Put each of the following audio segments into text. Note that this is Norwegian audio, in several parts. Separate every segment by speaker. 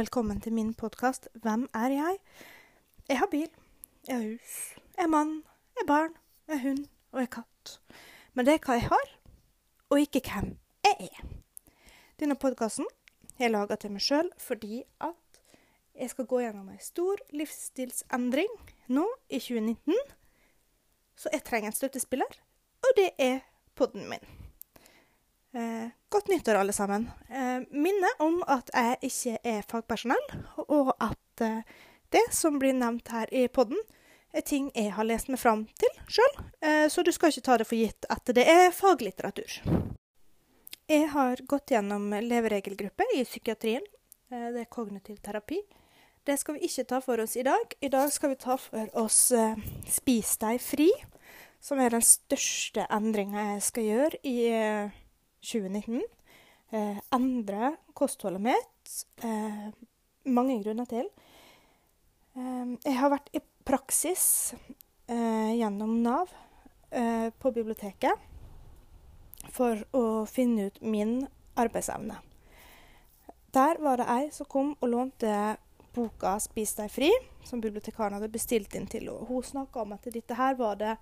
Speaker 1: velkommen til min podcast Hvem er jeg? Jeg har bil, jeg har hus, jeg er mann, jeg er barn, jeg er hund og jeg er katt. Men det er hva jeg har, og ikke hvem jeg er. Denne podcasten har jeg laget til meg selv fordi at jeg skal gå gjennom en stor livsstilsendring nå i 2019. Så jeg trenger en støttespiller, og det er podden min. Godt nyttår alle sammen. Minne om at jeg ikke er fagpersonell, og at det som blir nevnt her i podden er ting jeg har lest meg fram til selv, så du skal ikke ta det for gitt at det er faglitteratur. Jeg har gått gjennom leveregelgruppe i psykiatrien, det er kognitiv terapi. Det skal vi ikke ta for oss i dag. I dag skal vi ta for oss Spis deg fri, som er den største endringen jeg skal gjøre i 2019. Endre kostholdet mitt. Mange grunner til. Jeg har vært i praksis gjennom NAV på biblioteket for å finne ut min arbeidsevne. Der var det jeg som kom og lånte boka Spis deg fri, som bibliotekaren hadde bestilt inn til. Og hun snakket om at dette her var det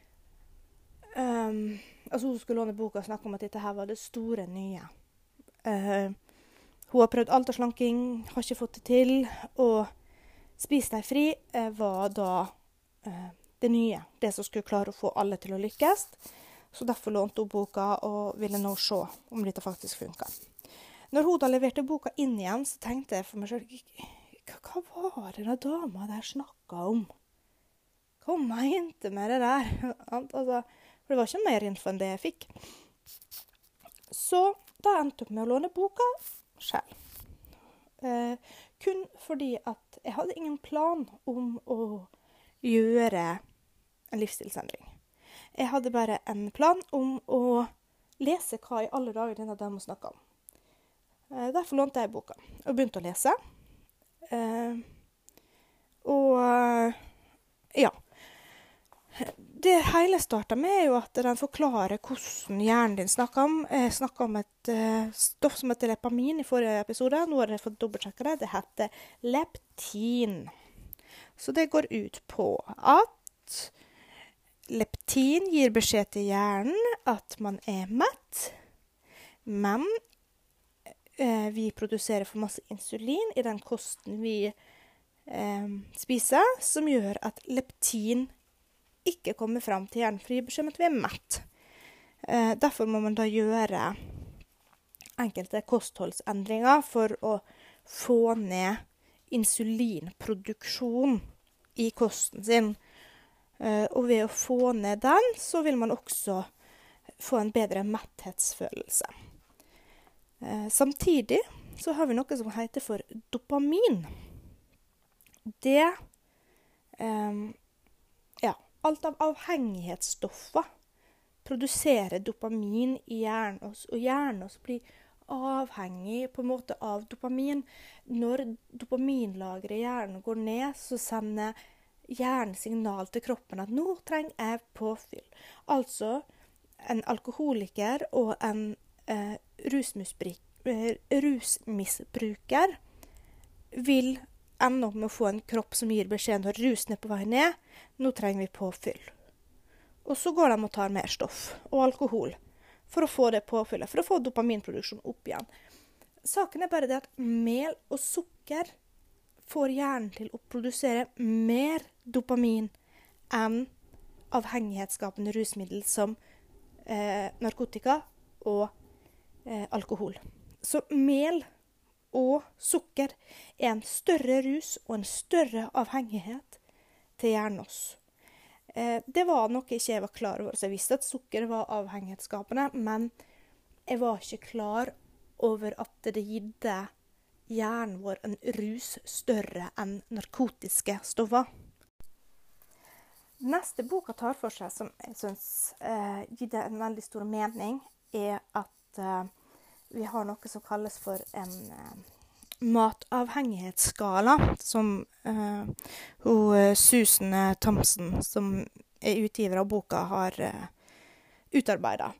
Speaker 1: hun skulle låne boka og snakke om at dette her var det store nye. Hun har prøvd alt av slanking, har ikke fått det til, og Spis deg fri var da det nye, det som skulle klare å få alle til å lykkes. Så derfor lånte hun boka og ville nå se om dette faktisk funket. Når hun da leverte boka inn igjen, så tenkte jeg for meg selv, hva var det da dama der snakket om? Hva mente med det der? Altså, for det var ikke mer info enn det jeg fikk. Så da endte jeg med å låne boka selv. Kun fordi at jeg hadde ingen plan om å gjøre en livsstilsendring. Jeg hadde bare en plan om å lese hva i alle dager denne dama snakket om. Derfor lånte jeg boka og begynte å lese. Det hele startet med er jo at den forklarer hvordan hjernen din snakker om. Jeg snakket om et stoff som heter lepamin i forrige episode. Nå har jeg fått dobbeltsjekket det. Det heter leptin. Så det går ut på at leptin gir beskjed til hjernen at man er mett, men vi produserer for masse insulin i den kosten vi spiser, som gjør at leptin ikke kommer frem til hjernen, for det gir beskjed om at vi er mett. Derfor må man da gjøre enkelte kostholdsendringer for å få ned insulinproduksjon i kosten sin. Og ved å få ned den, så vil man også få en bedre metthetsfølelse. Samtidig så har vi noe som heter for dopamin. Det, alt av avhengighetsstoffer produserer dopamin i hjernen oss, og hjernen oss blir avhengig på en måte av dopamin. Når dopaminlageret i hjernen går ned, så sender hjernen signal til kroppen at nå trenger jeg påfyll. Altså, en alkoholiker og en rusmisbruker vil ende opp med å få en kropp som gir beskjed når rusen er på vei ned. Nå trenger vi påfyll. Og så går de og tar mer stoff og alkohol for å få det påfyllet, for å få dopaminproduksjon opp igjen. Saken er bare det at mel og sukker får hjernen til å produsere mer dopamin enn avhengighetsskapende rusmiddel som narkotika og alkohol. Så mel og sukker er en større rus og en større avhengighet til hjernen oss. Det var noe ikke jeg var klar over. Så jeg visste at sukker var avhengighetsskapende, men jeg var ikke klar over at det gitte hjernen vår en rus større enn narkotiske stoffer. Neste boka tar for seg, som jeg synes gir det en veldig stor mening, er at vi har noe som kalles for en matavhengighetsskala, som Susan Thompson, som er utgiver av boka, har utarbeidet.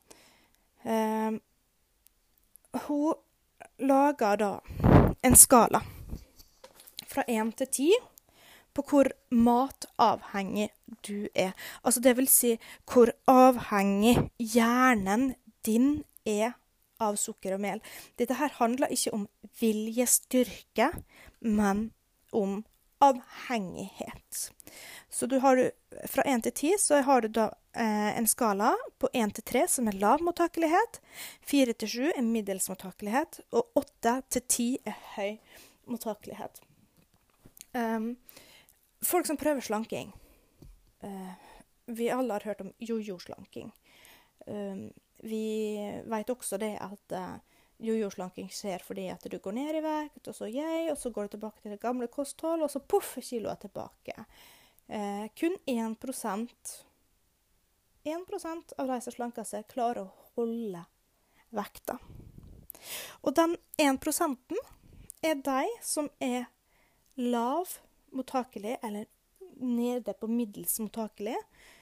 Speaker 1: Hun lager da en skala fra 1 til 10 på hvor matavhengig du er. Altså det vil si hvor avhengig hjernen din er av sukker og mel. Dette her handler ikke om viljestyrke, men om avhengighet. Så du har fra 1 til 10, så har du da en skala på 1 til 3 som er lav mottakelighet, 4 til 7 er middels mottakelighet, og 8 til 10 er høy mottakelighet. Folk som prøver slanking, vi alle har hørt om jojo-slanking. Vi vet også det at jojo-slanking skjer fordi at du går ned i vekt, og så går du tilbake til det gamle kosthold, og så puff, kiloet tilbake. Kun 1% av de som slanker seg klarer å holde vekta. Og den 1% er de som er lav mottakelig, eller nede på middels mottakelig,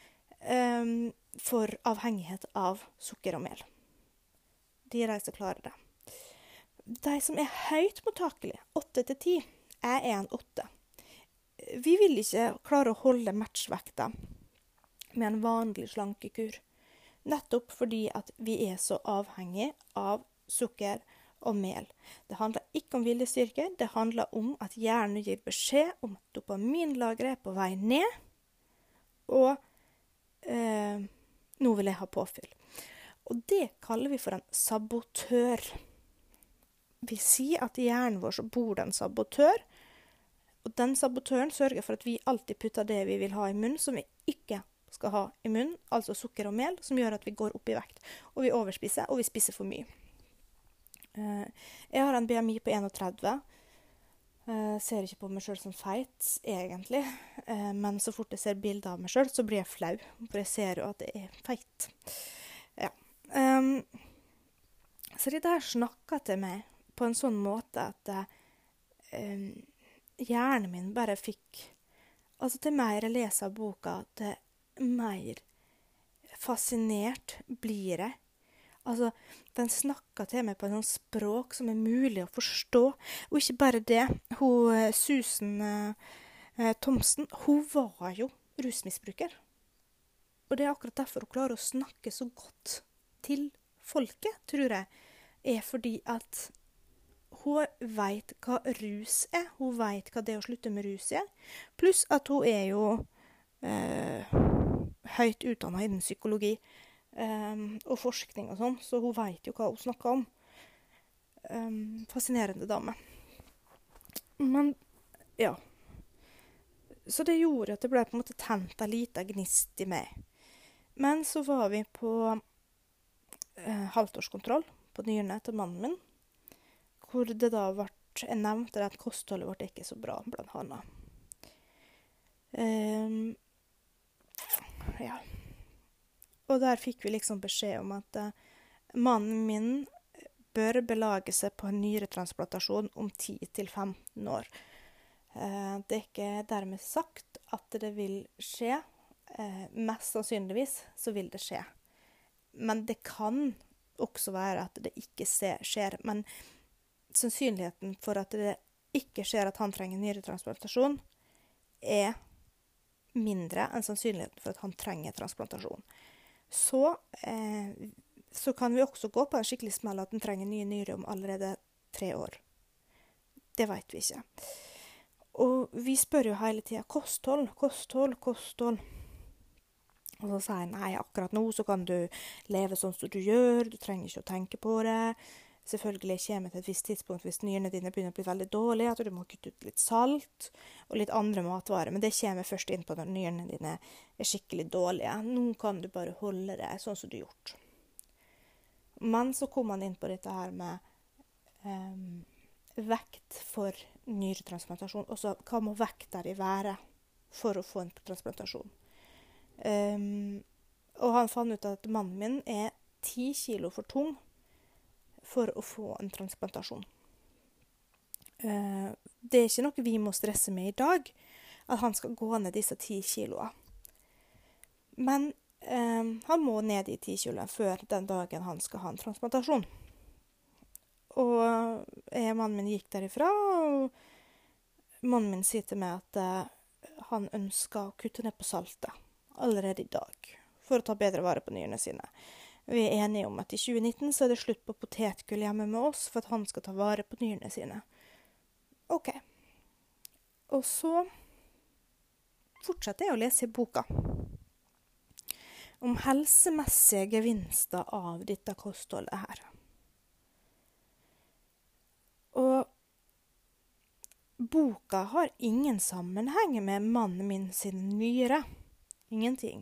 Speaker 1: for avhengighet av sukker og mel. De er de som klarer det. De som er høyt mottakelig, 8 til 10, er 1,8. Vi vil ikke klare å holde matchvekta med en vanlig slankekur. Nettopp fordi at vi er så avhengig av sukker og mel. Det handler ikke om viljestyrke, det handler om at hjernen gir beskjed om at dopaminlageret er på vei ned, og nå vil jeg ha påfyll. Og det kaller vi for en sabotør. Vi sier at i hjernen vår så bor det en sabotør, og den sabotøren sørger for at vi alltid putter det vi vil ha i munnen, som vi ikke skal ha i munnen, altså sukker og mel, som gjør at vi går opp i vekt. Og vi overspiser, og vi spiser for mye. Jeg har en BMI på 31. Ser ikke på meg selv som feit, egentlig. Men så fort jeg ser bilder av meg selv, så blir jeg flau. For jeg ser jo at det er feit. Ja. Så det der snakket til meg på en sånn måte at hjernen min bare fikk... Altså, til mer jeg leser boka, til mer fascinert blir jeg. Altså, den snakket til meg på en sånn språk som er mulig å forstå. Og ikke bare det. Susan Thomsen, hun var jo rusmisbruker. Og det er akkurat derfor hun klarer å snakke så godt til folket, tror jeg, er fordi at hun vet hva rus er. Hun vet hva det å slutte med rus er. Pluss at hun er jo høyt utdannet innen psykologi og forskning og sånn, så hun vet jo hva hun snakker om. Fascinerende dame. Men, ja. Så det gjorde at det ble på en måte tent en liten gnist i meg. Men så var vi på halvtårskontroll på nyrene til mannen min, hvor det da jeg nevnte at kostholdet vårt ikke så bra, blant annet. Ja. Og der fikk vi liksom beskjed om at mannen min bør belage seg på en nyretransplantasjon om 10-15 år. Det er ikke dermed sagt at det vil skje. Mest sannsynligvis så vil det skje. Men det kan også være at det ikke skjer. Men sannsynligheten for at det ikke skjer at han trenger nyretransplantasjon, er mindre enn sannsynligheten for at han trenger transplantasjon. Så kan vi også gå på en skikkelig smell at han trenger nye nyrer om allerede 3 år. Det vet vi ikke. Og vi spør jo hele tiden, kosthold. Og så sier han, nei, akkurat nå så kan du leve sånn som du gjør, du trenger ikke å tenke på det. Selvfølgelig kommer til et visst tidspunkt hvis nyrene dine begynner å bli veldig dårlige, at du må kutte ut litt salt og litt andre matvarer, men det kommer først inn på når nyrene dine er skikkelig dårlige. Nå kan du bare holde det sånn som du har gjort. Men så kom han inn på dette her med vekt for nyretransplantasjon. Også hva må vekta di være for å få en transplantasjon? Og han fant ut at mannen min er 10 kilo for tung for å få en transplantasjon. Det er ikke noe vi må stresse med i dag, at han skal gå ned disse 10 kiloene. Men han må ned i 10 kilo før den dagen han skal ha en transplantasjon. Og mannen min gikk derifra, og mannen min sier til meg at han ønsker å kutte ned på saltet allerede i dag, for å ta bedre vare på nyrene sine. Vi er enige om at i 2019 så er det slutt på potetgull hjemme med oss, for at han skal ta vare på nyrene sine. Ok. Og så fortsetter jeg å lese i boka om helsemessige gevinster av dette kostholdet her. Og boka har ingen sammenheng med mannen min sin nyre. Ingenting.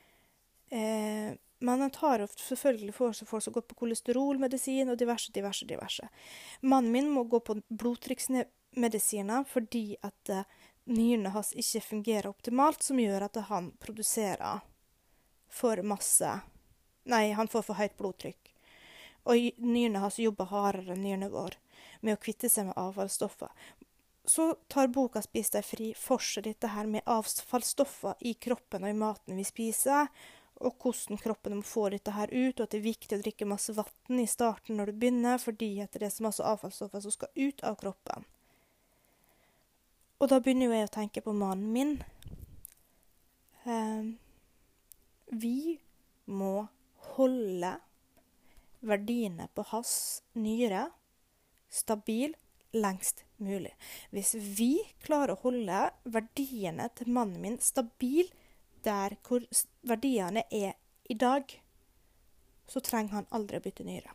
Speaker 1: Men han tar selvfølgelig for seg folk som går på kolesterolmedisin og diverse. Mannen min må gå på blodtrykksmedisiner fordi at nyrene hans ikke fungerer optimalt, som gjør at han produserer for masse. Nei, han får for høyt blodtrykk. Og nyrene hans jobber hardere enn nyrene våre med å kvitte seg med avfallsstoffer. Så tar boka Spis deg fri for seg dette her med avfallsstoffer i kroppen og i maten vi spiser, og hvordan kroppen må få dette her ut, og at det er viktig å drikke masse vann i starten når du begynner, fordi at det er så masse avfallsstoffer som skal ut av kroppen. Og da begynner jo jeg å tenke på mannen min. Vi må holde verdiene på hans nyre stabil lengst mulig. Hvis vi klarer å holde verdiene til mannen min stabil der hvor verdiene er i dag, så trenger han aldri å bytte nyre.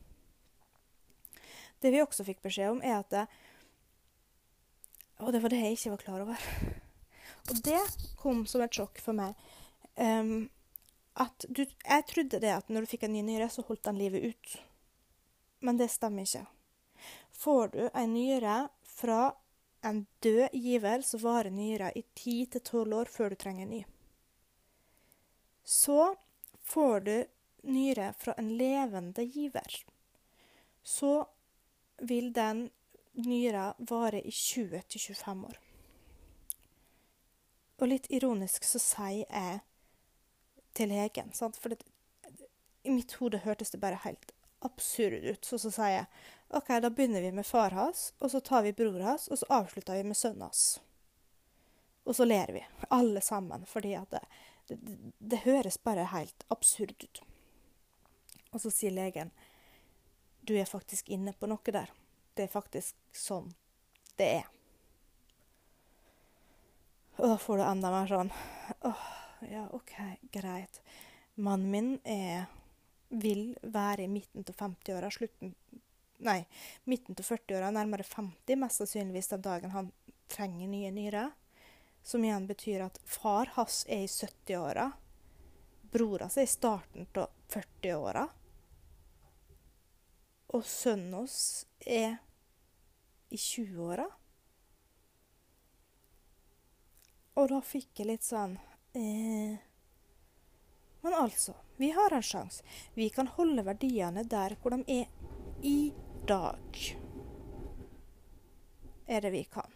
Speaker 1: Det vi også fikk beskjed om er at og det var det jeg ikke var klar over. Og det kom som et sjokk for meg. Jeg trodde det at når du fikk en ny nyre, så holdt den livet ut. Men det stemmer ikke. Får du en nyre fra en død giver, så varer nyra i 10-12 år før du trenger en ny. Så får du nyre fra en levende giver, så vil den nyra vare i 20-25 år. Og litt ironisk så sier jeg til legen, sant? For i mitt hode hørtes det bare helt absurd ut. Så sier jeg, ok, da begynner vi med far hans, og så tar vi bror hans, og så avslutter vi med sønnen hans. Og så ler vi, alle sammen, fordi at det høres bare helt absurd ut. Og så sier legen, du er faktisk inne på noe der. Det er faktisk sånn det er. Og da får du enda mer sånn, ja, ok, greit. Mannen min vil være i midten til 50-åra, midten til 40-åra, nærmere 50, mest sannsynligvis den dagen han trenger nye nyrer. Som igjen betyr at far hans er i 70-åra, bror hans er i starten til 40-åra, og sønnen hans er i 20-åra. Og da fikk jeg litt sånn, men altså, vi har en sjans. Vi kan holde verdiene der hvor de er i dag. Er det vi kan.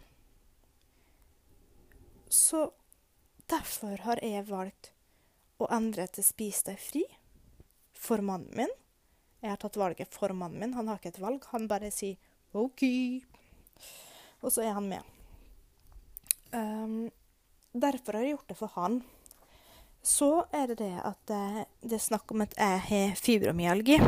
Speaker 1: Så derfor har jeg valgt å endre til Spis deg fri for mannen min. Jeg har tatt valget for mannen min. Han har ikke et valg. Han bare sier ok. Og så er han med. Derfor har jeg gjort det for han. Så er det at det er snakk om at jeg har fibromyalgi.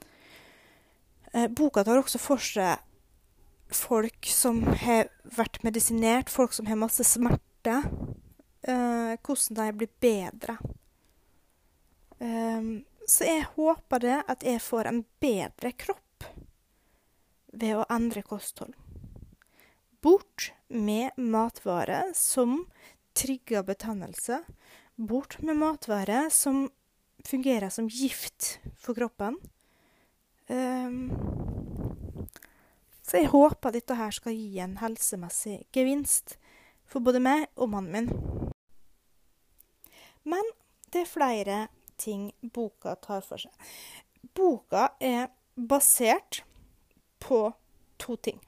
Speaker 1: Boka tar også for seg folk som har vært medisinert, folk som har masse smerte, hvordan de blir bedre. Så jeg håper det at jeg får en bedre kropp ved å endre kosthold. Bort med matvarer som trigger betennelse. Bort med matvarer som fungerer som gift for kroppen. Så jeg håper dette her skal gi en helsemessig gevinst for både meg og mannen min. Men det er flere ting boka tar for seg. Boka er basert på 2 ting.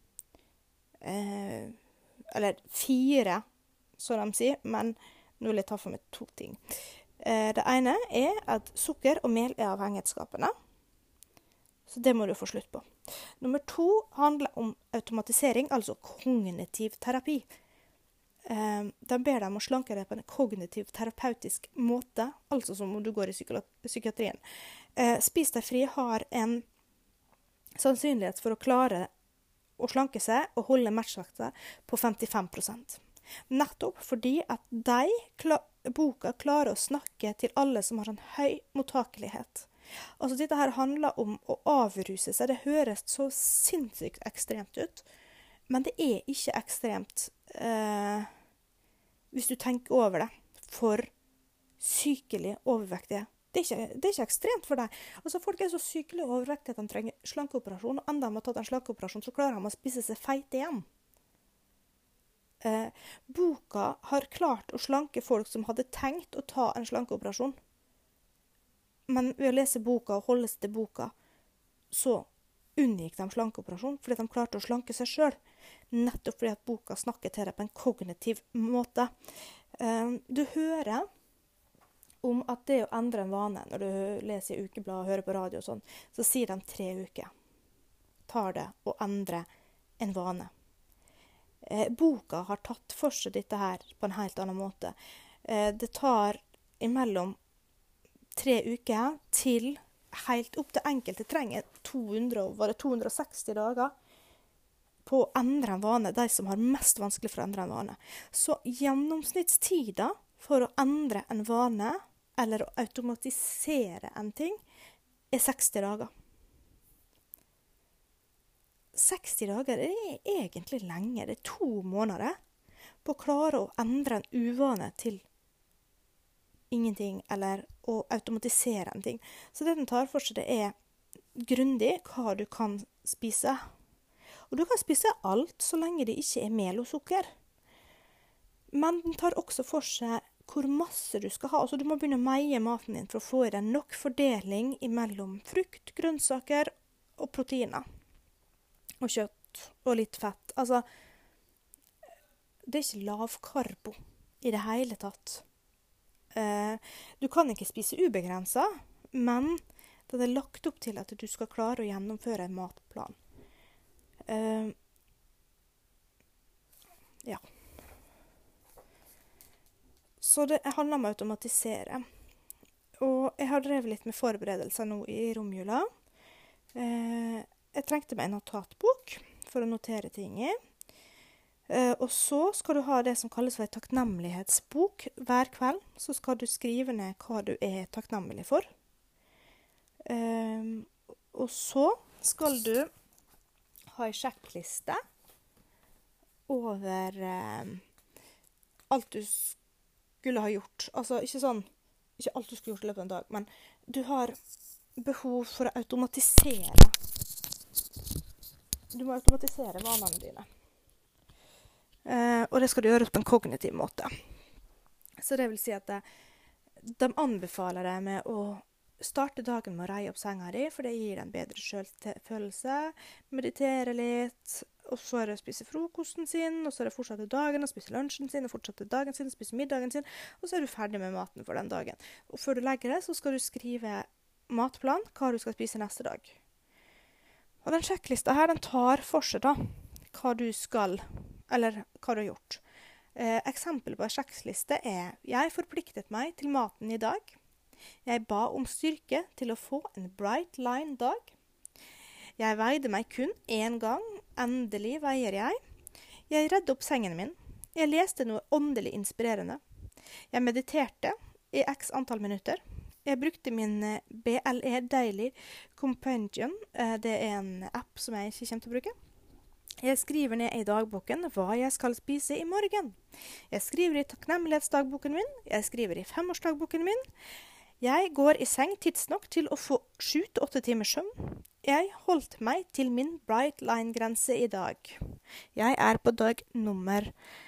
Speaker 1: Eller 4, så de sier, men nå vil jeg ta for meg 2 ting. Det ene er at sukker og mel er avhengighetsskapende. Så det må du få slutt på. Nummer 2 handler om automatisering, altså kognitiv terapi. De ber dem å slanke deg på en kognitiv terapeutisk måte, altså som om du går i psykiatrien. Spis deg fri har en sannsynlighet for å klare å slanke seg og holde matchvekta på 55%. Nettopp fordi at boka klarer å snakke til alle som har en høy mottakelighet. Altså dette her handler om å avruse seg. Det høres så sinnssykt ekstremt ut, men det er ikke ekstremt hvis du tenker over det for sykelig overvektige. Det er ikke ekstremt for deg. Altså folk er så sykelig overvektige at de trenger slankeoperasjon, og enda de har tatt en slankeoperasjon, så klarer de å spise seg feit igjen. Boka har klart å slanke folk som hadde tenkt å ta en slankeoperasjon. Men ved å lese boka og holde seg til boka, så unngikk de slankeoperasjon, fordi de klarte å slanke seg selv. Nettopp fordi at boka snakker til deg på en kognitiv måte. Du hører om at det å endre en vane, når du leser i ukeblad og hører på radio og sånn, så sier de 3 uker. Tar det å endre en vane. Boka har tatt for seg dette her på en helt annen måte. Det tar imellom 3 uker til helt opp til enkelte trenger 260 dager på å endre en vane, de som har mest vanskelig for å endre en vane. Så gjennomsnittstida for å endre en vane, eller å automatisere en ting, er 60 dager. 60 dager er egentlig lenge, det er 2 måneder på å klare å endre en uvane til ingenting, eller å automatisere en ting. Så det den tar for seg, det er grundig hva du kan spise. Og du kan spise alt så lenge det ikke er mel og sukker. Men den tar også for seg hvor masse du skal ha. Altså du må begynne å meie maten din for å få i deg nok fordeling mellom frukt, grønnsaker og proteiner. Og kjøtt og litt fett. Altså, det er ikke lavkarbo i det hele tatt. Du kan ikke spise ubegrenset, men det er lagt opp til at du skal klare å gjennomføre en matplan. Ja. Så det handler om å automatisere. Og jeg har drevet litt med forberedelser nå i romjula. Jeg trengte meg en notatbok for å notere ting i. Og så skal du ha det som kalles for en takknemlighetsbok. Hver kveld så skal du skrive ned hva du er takknemlig for. Og så skal du ha en sjekkliste over alt du skulle ha gjort. Altså ikke alt du skulle gjort i løpet av en dag, men du har behov for å automatisere. Du må automatisere vanene dine. Og det skal du gjøre på en kognitiv måte. Så det vil si at de anbefaler deg med å starte dagen med å reie opp senga di, for det gir en bedre selvfølelse, meditere litt, og så er det å spise frokosten sin, og så er det fortsette dagen, og spise lunsjen sin, og fortsette dagen sin, og spise middagen sin, og så er du ferdig med maten for den dagen. Og før du legger det, så skal du skrive matplan, hva du skal spise neste dag. Og den sjekklista her, den tar for seg da, hva du skal, eller hva du har gjort. Eksempel på en sjekkliste er: jeg forpliktet meg til maten i dag. Jeg ba om styrke til å få en bright line dag. Jeg veide meg kun 1 gang. Endelig veier jeg. Jeg redde opp sengen min. Jeg leste noe åndelig inspirerende. Jeg mediterte i x antall minutter. Jeg brukte min BLE Daily Companion. Det er en app som jeg ikke kommer til å bruke. Jeg skriver ned i dagboken hva jeg skal spise i morgen. Jeg skriver i takknemlighetsdagboken min. Jeg skriver i 5-årsdagboken min. Jeg går i seng tidsnok til å få 7-8 timer søvn. Jeg holdt meg til min bright line-grense i dag. Jeg er på dag nummer.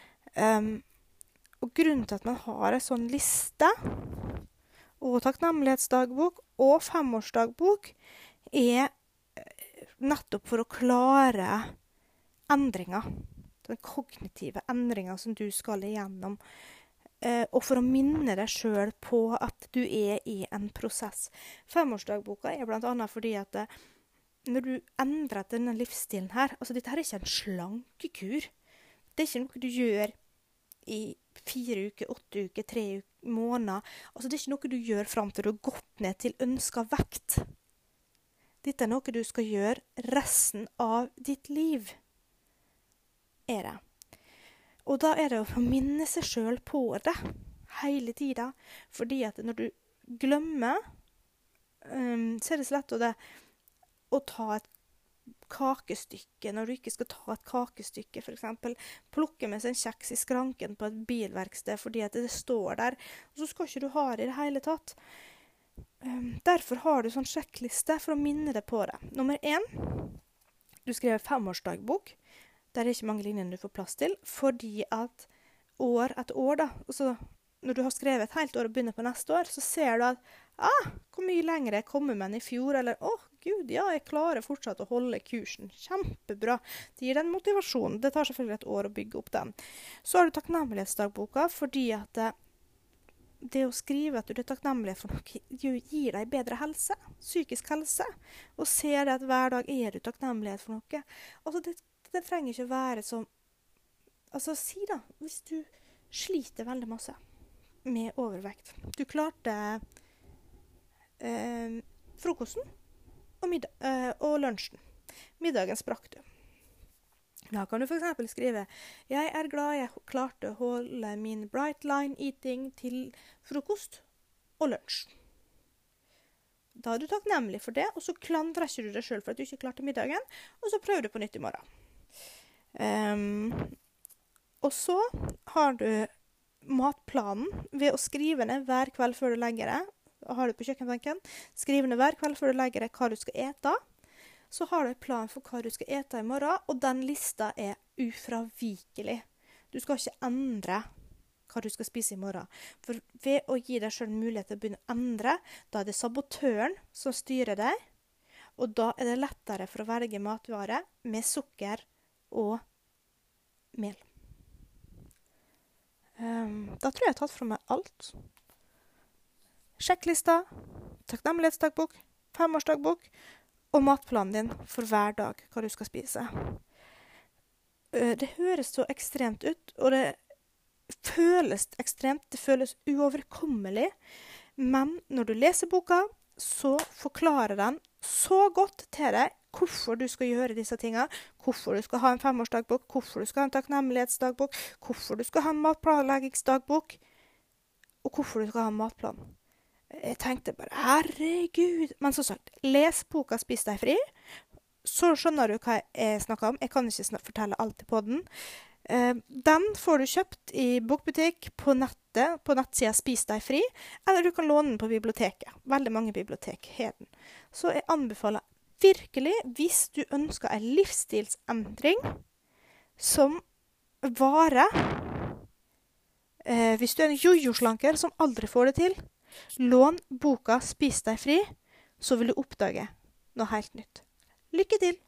Speaker 1: Og grunnen til at man har en sånn liste, og takknemlighetsdagbok og 5-årsdagbok, er nettopp for å klare endringer. Den kognitive endringen som du skal igjennom. Og for å minne deg selv på at du er i en prosess. 5-årsdagboka er blant annet fordi at når du endrer denne livsstilen her, altså dette her er ikke en slankekur. Det er ikke noe du gjør i 4 uker, 8 uker, 3 måneder. Altså det er ikke noe du gjør frem til du har gått ned til ønsket vekt. Dette er noe du skal gjøre resten av ditt liv. Er det. Og da er det å minne seg selv på det hele tiden. Fordi at når du glemmer, så er det så lett å ta et kakestykke, når du ikke skal ta et kakestykke, for eksempel, plukke med seg en kjeks i skranken på et bilverksted, fordi at det står der, og så skal ikke du ha det i det hele tatt. Derfor har du sånn sjekkliste for å minne deg på det. Nummer 1, du skriver 5-årsdagbok, der er ikke mange linjer du får plass til, fordi at år etter år da, og så når du har skrevet et helt år og begynner på neste år, så ser du at, hvor mye lenger jeg kommer med enn i fjor, eller, Gud, ja, jeg klarer fortsatt å holde kursen. Kjempebra. Det gir den motivasjonen. Det tar selvfølgelig et år å bygge opp den. Så har du takknemlighetsdagboka, fordi at det å skrive at du er takknemlig for noe gir deg bedre helse, psykisk helse, og ser at hver dag er du takknemlighet for noe. Altså, det trenger ikke være som, altså, si da, hvis du sliter veldig masse med overvekt. Du klarte frokosten og lunsjen. Middagen sprakk du. Da kan du for eksempel skrive, jeg er glad jeg klarte å holde min bright line eating til frokost og lunsj. Da er du takknemlig for det, og så klandrer ikke du deg selv for at du ikke klarte middagen, og så prøver du på nytt i morgen. Og så har du matplanen ved å skrive ned hver kveld før du legger deg. Har du på kjøkkenbenken. Skriv ned hver kveld før du legger deg hva du skal ete. Så har du en plan for hva du skal ete i morgen, og den lista er ufravikelig. Du skal ikke endre hva du skal spise i morgen. For ved å gi deg selv mulighet til å begynne å endre, da er det sabotøren som styrer deg, og da er det lettere for å velge matvarer med sukker og mel. Da tror jeg har tatt fra meg alt. Sjekklista, takknemlighetsdagbok, 5-årsdagbok og matplanen din for hver dag hva du skal spise. Det høres så ekstremt ut, og det føles ekstremt, det føles uoverkommelig, men når du leser boka, så forklarer den så godt til deg hvorfor du skal gjøre disse tingene, hvorfor du skal ha en 5-årsdagbok, hvorfor du skal ha en takknemlighetsdagbok, hvorfor du skal ha en matplanleggingsdagbok, og hvorfor du skal ha en matplan. Jeg tenkte bare, herregud, men som sagt, les boka Spis deg fri, så skjønner du hva jeg snakker om. Jeg kan ikke fortelle alt på den. Den får du kjøpt i bokbutikk på nettet, på nettsida Spis deg fri, eller du kan låne den på biblioteket. Veldig mange bibliotek har den. Så jeg anbefaler virkelig, hvis du ønsker en livsstilsendring som varer, hvis du er en jojo-slanker som aldri får det til, lån boka Spis deg fri, så vil du oppdage noe helt nytt. Lykke til!